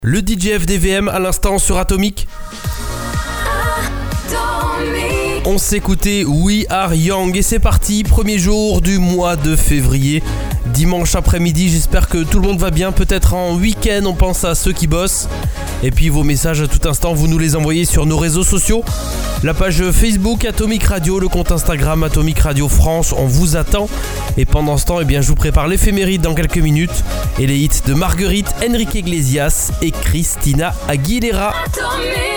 Le DJ FDVM à l'instant sur Atomic. On s'écoutait We Are Young et c'est parti, premier jour du mois de février, dimanche après-midi, j'espère que tout le monde va bien, peut-être en week-end, on pense à ceux qui bossent. Et puis vos messages à tout instant, vous nous les envoyez sur nos réseaux sociaux, la page Facebook Atomic Radio, le compte Instagram Atomic Radio France, on vous attend. Et pendant ce temps, je vous prépare l'éphéméride dans quelques minutes et les hits de Marguerite, Enrique Iglesias et Christina Aguilera. Atomic.